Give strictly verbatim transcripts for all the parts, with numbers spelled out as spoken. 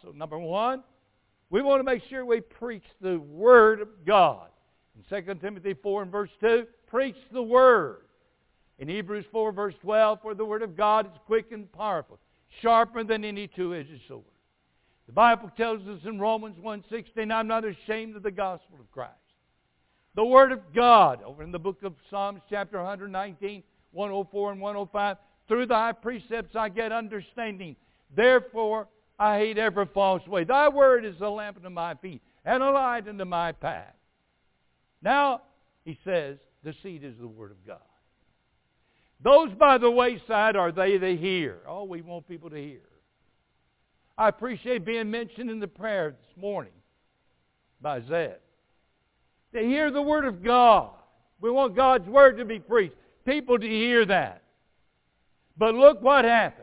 So number one, we want to make sure we preach the Word of God. In Second Timothy four and verse two, preach the Word. In Hebrews four verse twelve, for the Word of God is quick and powerful, sharper than any two-edged sword. The Bible tells us in Romans one sixteen, I'm not ashamed of the gospel of Christ. The Word of God, over in the book of Psalms chapter one nineteen, one oh four and one oh five, through thy precepts I get understanding. Therefore I hate every false way. Thy word is a lamp unto my feet and a light unto my path. Now, he says, the seed is the Word of God. Those by the wayside are they that hear. Oh, we want people to hear. I appreciate being mentioned in the prayer this morning by Zed. They hear the Word of God. We want God's Word to be preached. People to hear that. But look what happens.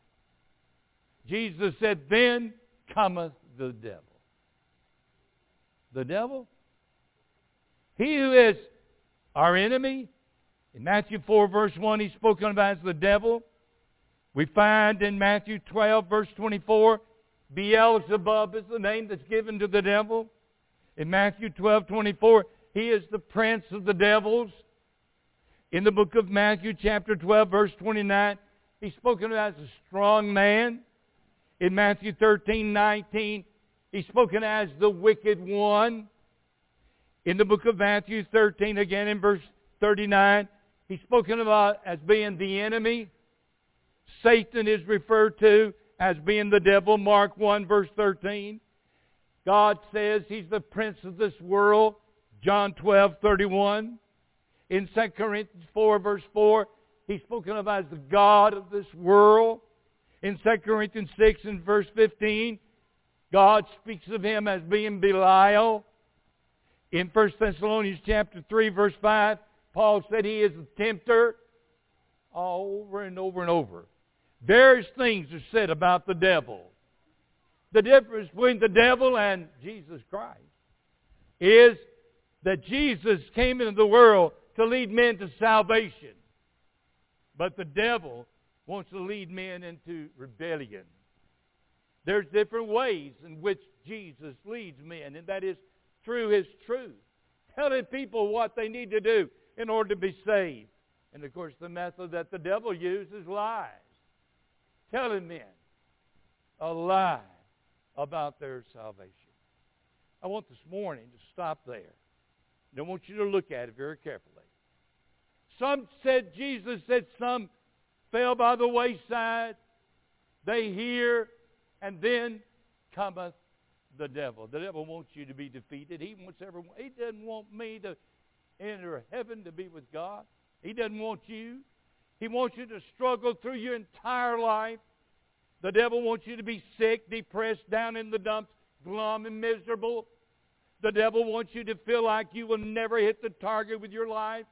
Jesus said, then cometh the devil. The devil? He who is our enemy. In Matthew four verse one, he's spoken about as the devil. We find in Matthew twelve verse twenty-four, Beelzebub is the name that's given to the devil. In Matthew twelve twenty-four, he is the prince of the devils. In the book of Matthew chapter twelve verse twenty-nine, he's spoken of as a strong man. In Matthew thirteen nineteen, he's spoken as the wicked one. In the book of Matthew thirteen, again in verse thirty-nine, he's spoken about as being the enemy. Satan is referred to as being the devil. Mark one verse thirteen. God says he's the prince of this world. John twelve thirty-one. In Second Corinthians four verse four, he's spoken of as the God of this world. In Second Corinthians six and verse fifteen, God speaks of him as being Belial. In First Thessalonians chapter three verse five, Paul said he is a tempter. Over and over and over. Various things are said about the devil. The difference between the devil and Jesus Christ is that Jesus came into the world to lead men to salvation. But the devil wants to lead men into rebellion. There's different ways in which Jesus leads men, and that is through His truth. Telling people what they need to do in order to be saved. And of course the method that the devil uses is lies. Telling men a lie about their salvation. I want this morning to stop there. And I want you to look at it very carefully. Some said, Jesus said, some fell by the wayside. They hear, and then cometh the devil. The devil wants you to be defeated. He wants everyone. He doesn't want me to enter heaven to be with God. He doesn't want you. He wants you to struggle through your entire life. The devil wants you to be sick, depressed, down in the dumps, glum and miserable. The devil wants you to feel like you will never hit the target with your life.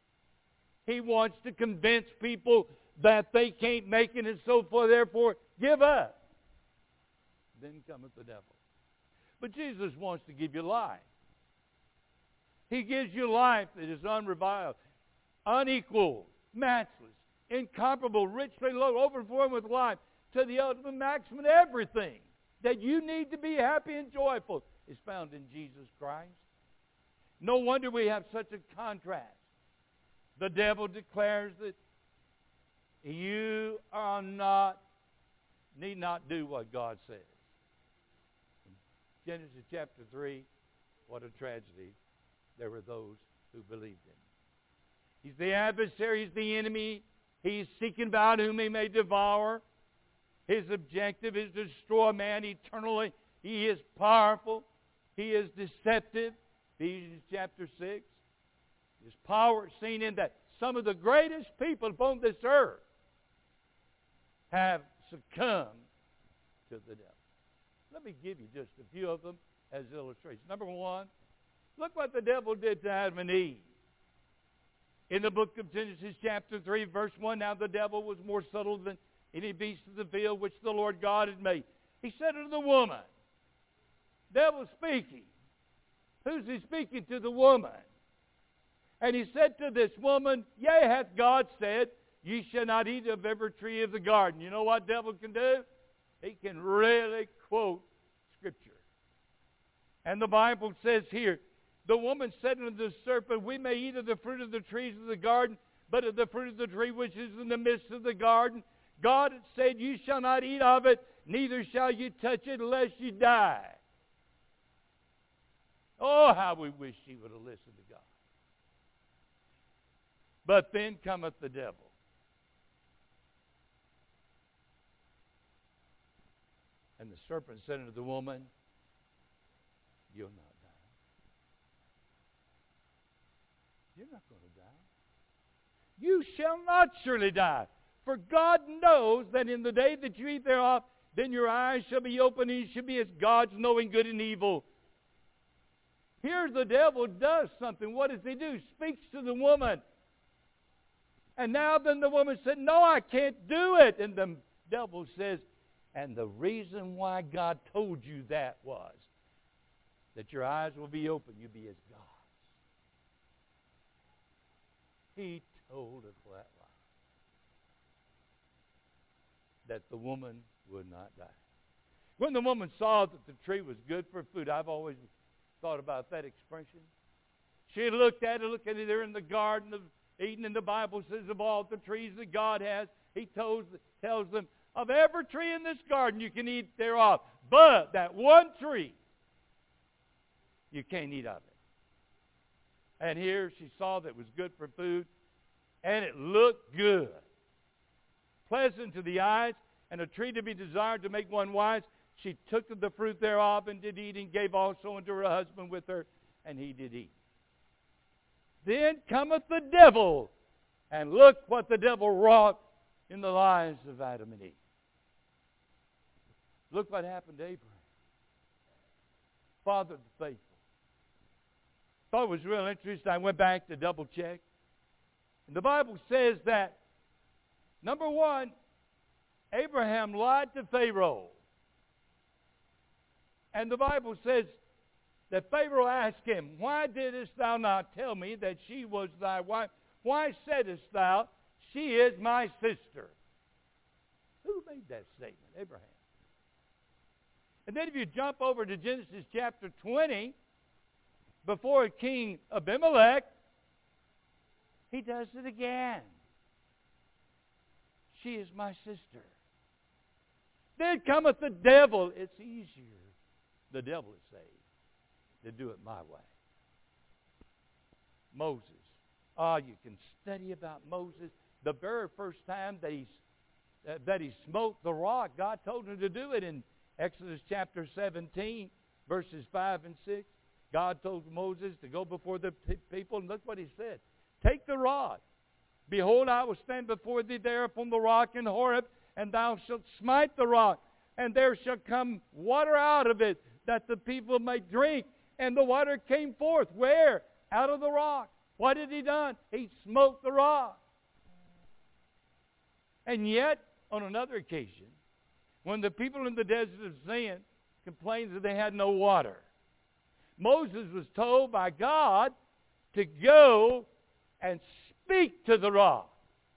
He wants to convince people that they can't make it and so forth, therefore give up. Then cometh the devil. But Jesus wants to give you life. He gives you life that is unrivaled, unequal, matchless, incomparable, richly loaded, overflowing with life, to the ultimate maximum. Everything that you need to be happy and joyful is found in Jesus Christ. No wonder we have such a contrast. The devil declares that you are not, need not do what God says. In Genesis chapter three, what a tragedy. There were those who believed him. He's the adversary, he's the enemy. He's seeking about whom he may devour. His objective is to destroy man eternally. He is powerful. He is deceptive. Ephesians chapter six. His power is seen in that some of the greatest people upon this earth have succumbed to the devil. Let me give you just a few of them as illustrations. Number one, look what the devil did to Adam and Eve. In the book of Genesis chapter three, verse one, now the devil was more subtle than any beast of the field which the Lord God had made. He said unto the woman, devil speaking. Who's he speaking to? The woman. And he said to this woman, yea, hath God said, ye shall not eat of every tree of the garden. You know what devil can do? He can really quote And the Bible says here, the woman said unto the serpent, we may eat of the fruit of the trees of the garden, but of the fruit of the tree which is in the midst of the garden, God had said, you shall not eat of it, neither shall you touch it, lest you die. Oh, how we wish she would have listened to God. But then cometh the devil. And the serpent said unto the woman, you'll not die. You're not going to die. You shall not surely die. For God knows that in the day that you eat thereof, then your eyes shall be opened, and you shall be as gods, knowing good and evil. Here the devil does something. What does he do? Speaks to the woman. And now then the woman said, no, I can't do it. And the devil says, and the reason why God told you that was that your eyes will be open, you'll be as gods. He told a flat lie that the woman would not die. When the woman saw that the tree was good for food, I've always thought about that expression. She looked at it, looked at it there in the garden of Eden, and the Bible says of all the trees that God has, He tells, tells them, of every tree in this garden you can eat thereof, but that one tree you can't eat of it. And here she saw that it was good for food, and it looked good, pleasant to the eyes, and a tree to be desired to make one wise. She took of the fruit thereof and did eat, and gave also unto her husband with her, and he did eat. Then cometh the devil, and look what the devil wrought in the lives of Adam and Eve. Look what happened to Abraham, father of the faithful. Thought it was real interesting. I went back to double check. And the Bible says that, number one, Abraham lied to Pharaoh. And the Bible says that Pharaoh asked him, why didst thou not tell me that she was thy wife? Why saidst thou, she is my sister? Who made that statement? Abraham. And then if you jump over to Genesis chapter twenty, before King Abimelech, he does it again. She is my sister. Then cometh the devil. It's easier, the devil is saved, to do it my way. Moses. Ah, oh, you can study about Moses. The very first time that he, uh, that he smote the rock, God told him to do it in Exodus chapter seventeen, verses five and six. God told Moses to go before the people, and look what he said. Take the rod. Behold, I will stand before thee there upon the rock in Horeb, and thou shalt smite the rock, and there shall come water out of it, that the people may drink. And the water came forth. Where? Out of the rock. What had he done? He smote the rock. And yet, on another occasion, when the people in the desert of Zin complained that they had no water, Moses was told by God to go and speak to the rock.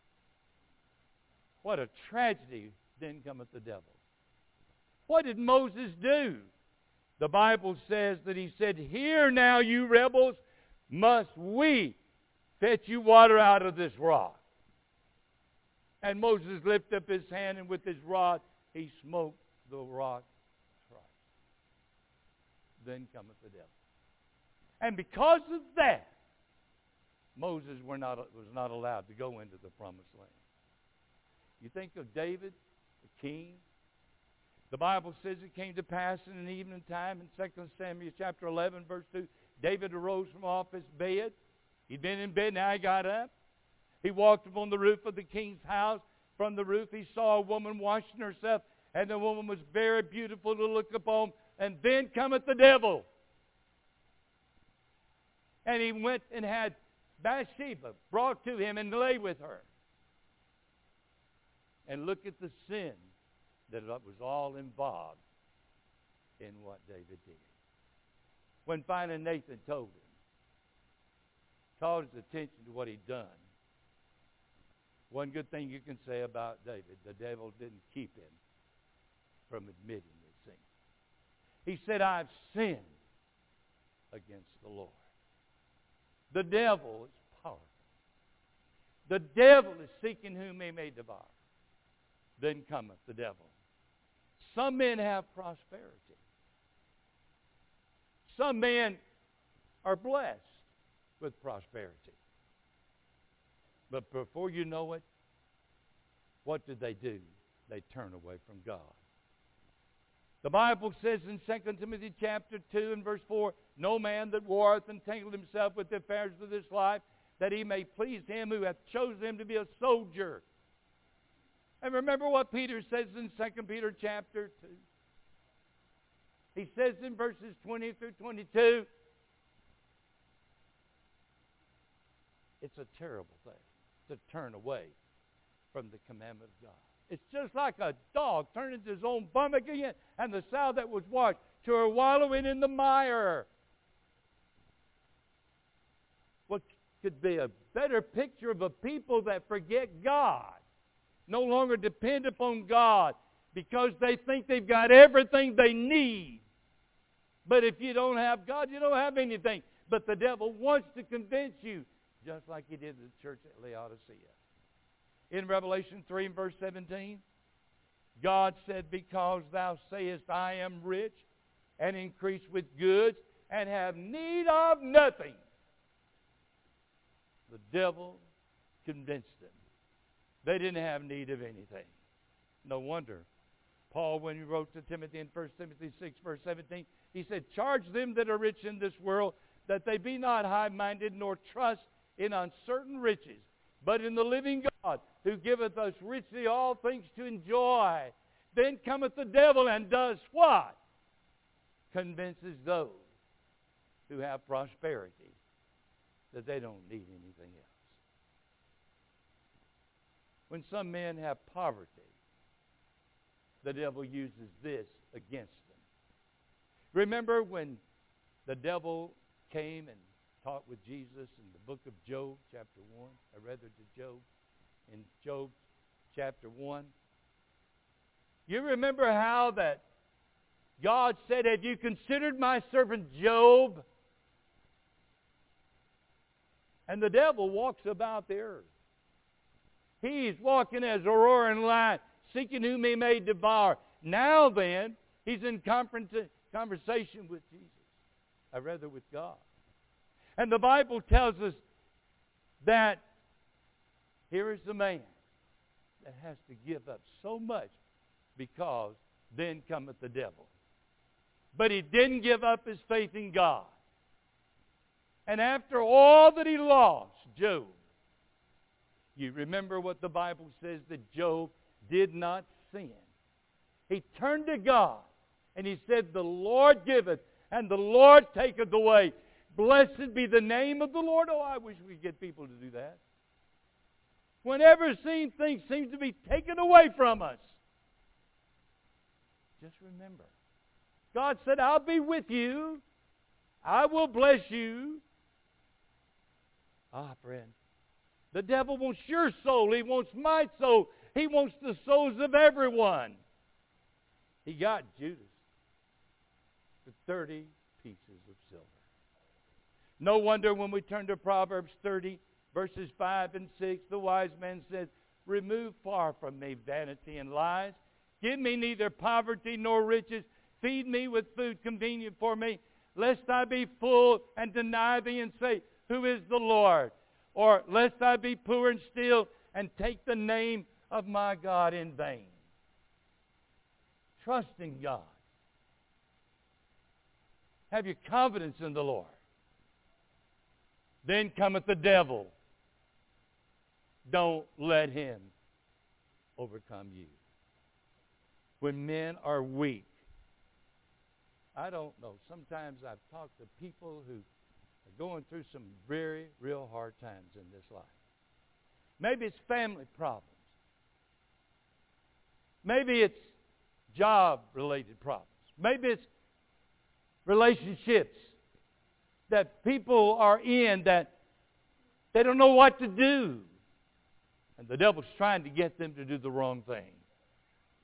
What a tragedy. Then cometh the devil. What did Moses do? The Bible says that he said, here now, you rebels, must we fetch you water out of this rock. And Moses lifted up his hand, and with his rod he smote the rock twice. Then cometh the devil. And because of that, Moses were not, was not allowed to go into the promised land. You think of David, the king. The Bible says it came to pass in an evening time in Second Samuel chapter eleven, verse two. David arose from off his bed. He'd been in bed, now he got up. He walked upon the roof of the king's house. From the roof he saw a woman washing herself, and the woman was very beautiful to look upon. And then cometh the devil. And he went and had Bathsheba brought to him and lay with her. And look at the sin that was all involved in what David did. When finally Nathan told him, called his attention to what he'd done, one good thing you can say about David, the devil didn't keep him from admitting his sin. He said, I've sinned against the Lord. The devil is powerful. The devil is seeking whom he may devour. Then cometh the devil. Some men have prosperity. Some men are blessed with prosperity. But before you know it, what did they do? They turn away from God. The Bible says in Second Timothy chapter two and verse four, no man that warreth entangled himself with the affairs of this life, that he may please him who hath chosen him to be a soldier. And remember what Peter says in Second Peter chapter two. He says in verses twenty through twenty-two, it's a terrible thing to turn away from the commandment of God. It's just like a dog turning to his own vomit again, and the sow that was washed to her wallowing in the mire. What could be a better picture of a people that forget God, no longer depend upon God, because they think they've got everything they need. But if you don't have God, you don't have anything. But the devil wants to convince you, just like he did the church at Laodicea. In Revelation three and verse seventeen, God said, because thou sayest, I am rich, and increase with goods, and have need of nothing. The devil convinced them. They didn't have need of anything. No wonder Paul, when he wrote to Timothy in First Timothy six, verse seventeen, he said, charge them that are rich in this world, that they be not high-minded, nor trust in uncertain riches, but in the living God, who giveth us richly all things to enjoy. Then cometh the devil and does what? Convinces those who have prosperity that they don't need anything else. When some men have poverty, the devil uses this against them. Remember when the devil came and talked with Jesus in the book of Job, chapter one? I read it to Job in Job chapter one. You remember how that God said, have you considered my servant Job? And the devil walks about the earth. He's walking as a roaring lion, seeking whom he may devour. Now then, he's in conversation with Jesus, or rather with God. And the Bible tells us that here is the man that has to give up so much, because then cometh the devil. But he didn't give up his faith in God. And after all that he lost, Job, you remember what the Bible says, that Job did not sin. He turned to God and he said, the Lord giveth and the Lord taketh away. Blessed be the name of the Lord. Oh, I wish we could get people to do that. Whenever things seem to be taken away from us, just remember, God said, I'll be with you. I will bless you. Ah, friend, the devil wants your soul. He wants my soul. He wants the souls of everyone. He got Judas for thirty pieces of silver. No wonder when we turn to Proverbs thirty, verses five and six, the wise man says, remove far from me vanity and lies. Give me neither poverty nor riches. Feed me with food convenient for me, lest I be full and deny thee and say, who is the Lord? Or lest I be poor and steal and take the name of my God in vain. Trust in God. Have your confidence in the Lord. Then cometh the devil. Don't let him overcome you. When men are weak, I don't know. Sometimes I've talked to people who are going through some very, real hard times in this life. Maybe it's family problems. Maybe it's job-related problems. Maybe it's relationships that people are in that they don't know what to do. And the devil's trying to get them to do the wrong thing.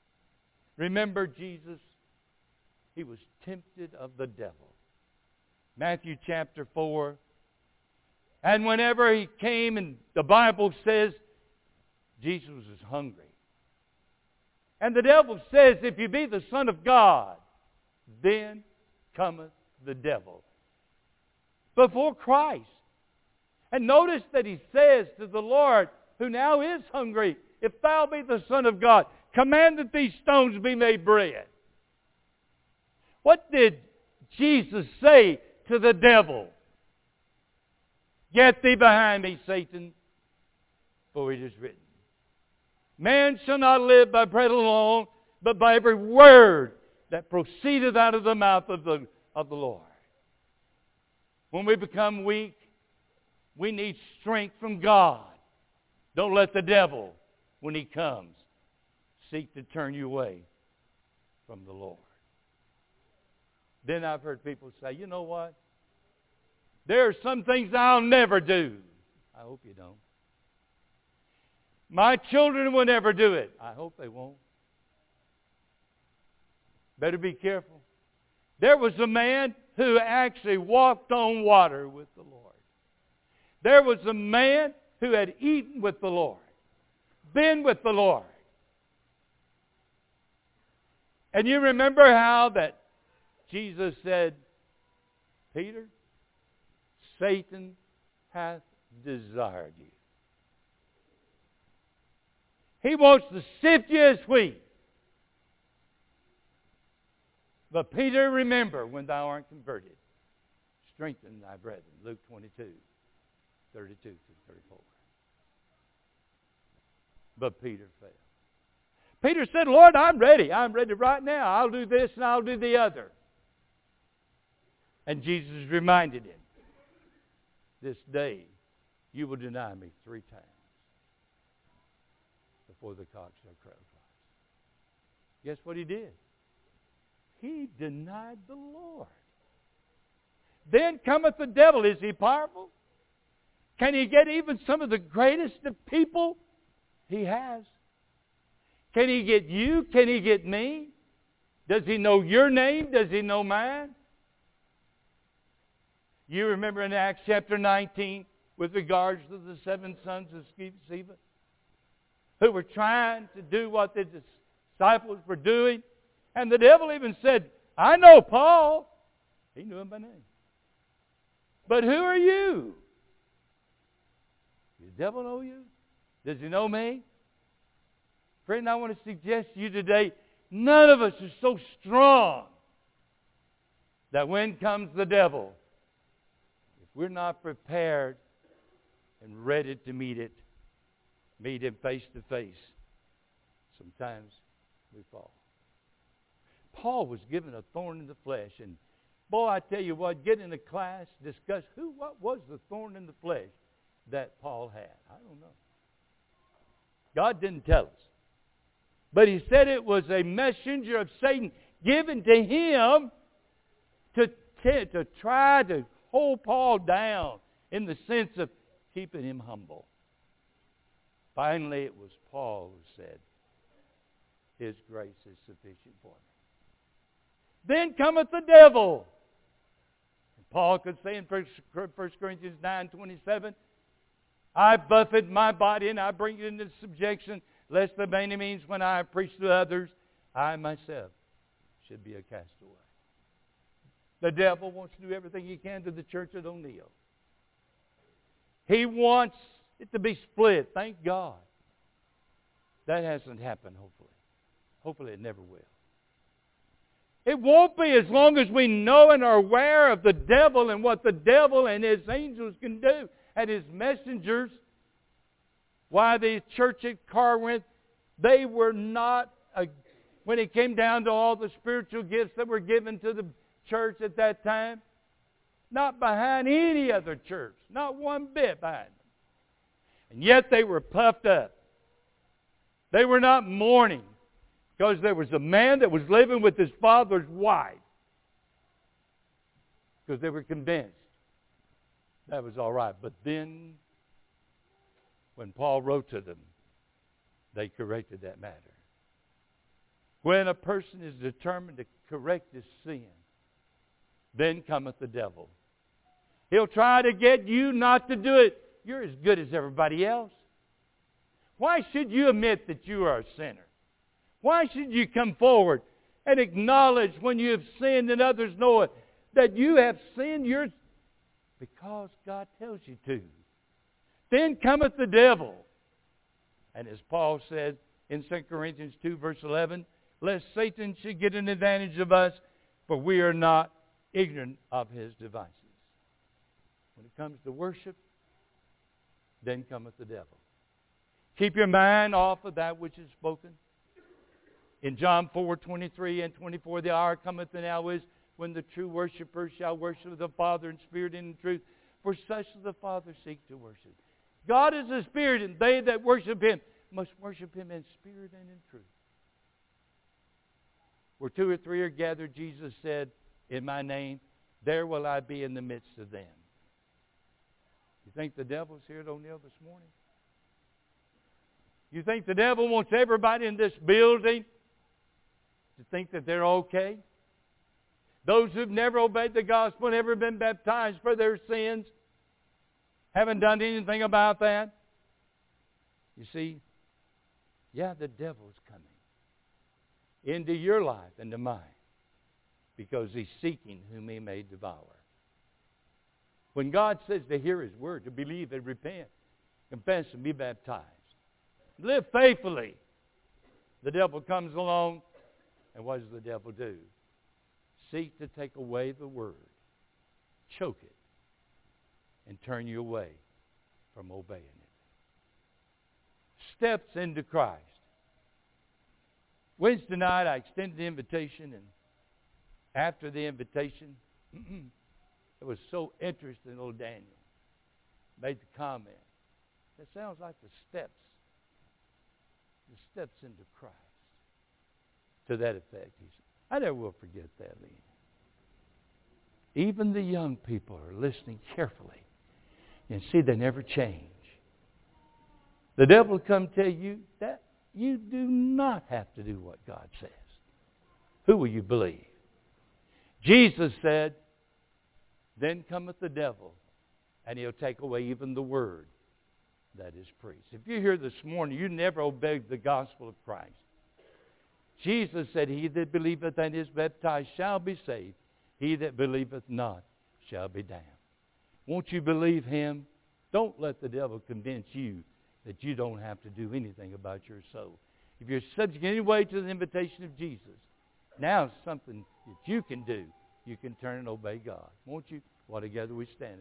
Remember Jesus? He was tempted of the devil. Matthew chapter four. And whenever he came, and the Bible says Jesus was hungry. And the devil says, if you be the Son of God, then cometh the devil. Before Christ. And notice that he says to the Lord, who now is hungry, if thou be the Son of God, command that these stones be made bread. What did Jesus say to the devil? Get thee behind me, Satan, for it is written, man shall not live by bread alone, but by every word that proceedeth out of the mouth of the, of the Lord. When we become weak, we need strength from God. Don't let the devil, when he comes, seek to turn you away from the Lord. Then I've heard people say, you know what? There are some things I'll never do. I hope you don't. My children will never do it. I hope they won't. Better be careful. There was a man who actually walked on water with the Lord. There was a man who had eaten with the Lord, been with the Lord. And you remember how that Jesus said, Peter, Satan hath desired you. He wants to sift you as wheat. But Peter, remember, when thou art converted, strengthen thy brethren. Luke twenty-two, thirty-two through thirty-four. But Peter failed. Peter said, Lord, I'm ready. I'm ready right now. I'll do this and I'll do the other. And Jesus reminded him, this day you will deny me three times before the cock shall crow twice. Guess what he did? He denied the Lord. Then cometh the devil. Is he powerful? Can he get even some of the greatest of people? He has. Can he get you? Can he get me? Does he know your name? Does he know mine? You remember in Acts chapter nineteen with regards to the seven sons of Sceva, who were trying to do what the disciples were doing. And the devil even said, I know Paul. He knew him by name. But who are you? Does the devil know you? Does he know me? Friend, I want to suggest to you today, none of us are so strong that when comes the devil, if we're not prepared and ready to meet it, meet him face to face, sometimes we fall. Paul was given a thorn in the flesh. And boy, I tell you what, get in a class, discuss who, what was the thorn in the flesh that Paul had. I don't know. God didn't tell us. But he said it was a messenger of Satan given to him to, t- to try to hold Paul down in the sense of keeping him humble. Finally, it was Paul who said, his grace is sufficient for me. Then cometh the devil. Paul could say in First Corinthians nine twenty-seven, I buffet my body and I bring it into subjection, lest by any means when I preach to others, I myself should be a castaway. The devil wants to do everything he can to the church at O'Neill. He wants it to be split. Thank God. That hasn't happened, hopefully. Hopefully it never will. It won't be as long as we know and are aware of the devil and what the devil and his angels can do and his messengers. Why the church at Corinth, they were not, a, when it came down to all the spiritual gifts that were given to the church at that time, not behind any other church, not one bit behind them. And yet they were puffed up. They were not mourning. Because there was a man that was living with his father's wife. Because they were convinced that was all right. But then, when Paul wrote to them, they corrected that matter. When a person is determined to correct his sin, then cometh the devil He'll try to get you not to do it. You're as good as everybody else. Why should you admit that you are a sinner? Why should you come forward and acknowledge when you have sinned and others know it, that you have sinned? You're, because God tells you to. Then cometh the devil. And as Paul said in Second Corinthians two, verse eleven, lest Satan should get an advantage of us, for we are not ignorant of his devices. When it comes to worship, then cometh the devil. Keep your mind off of that which is spoken. In John four, twenty-three and twenty-four, the hour cometh and now is when the true worshipers shall worship the Father in spirit and in truth. For such does the Father seek to worship. God is a spirit, and they that worship Him must worship Him in spirit and in truth. Where two or three are gathered, Jesus said, in my name, there will I be in the midst of them. You think the devil's here at O'Neill this morning? You think the devil wants everybody in this building to think that they're okay? Those who've never obeyed the gospel, never been baptized for their sins, haven't done anything about that. You see, yeah, the devil's coming into your life and to mine because he's seeking whom he may devour. When God says to hear His word, to believe and repent, confess and be baptized, live faithfully, the devil comes along, and what does the devil do? Seek to take away the word, choke it, and turn you away from obeying it. Steps into Christ. Wednesday night, I extended the invitation, and after the invitation, it was so interesting, little Daniel made the comment. It sounds like the steps, the steps into Christ. To that effect, he said. I never will forget that, Lee. Even the young people are listening carefully. And see, they never change. The devil will come tell you that you do not have to do what God says. Who will you believe? Jesus said, then cometh the devil, and he'll take away even the word that is preached. If you're here this morning, you never obeyed the gospel of Christ. Jesus said, he that believeth and is baptized shall be saved. He that believeth not shall be damned. Won't you believe Him? Don't let the devil convince you that you don't have to do anything about your soul. If you're subject anyway to the invitation of Jesus, now it's something that you can do. You can turn and obey God. Won't you? While together we stand.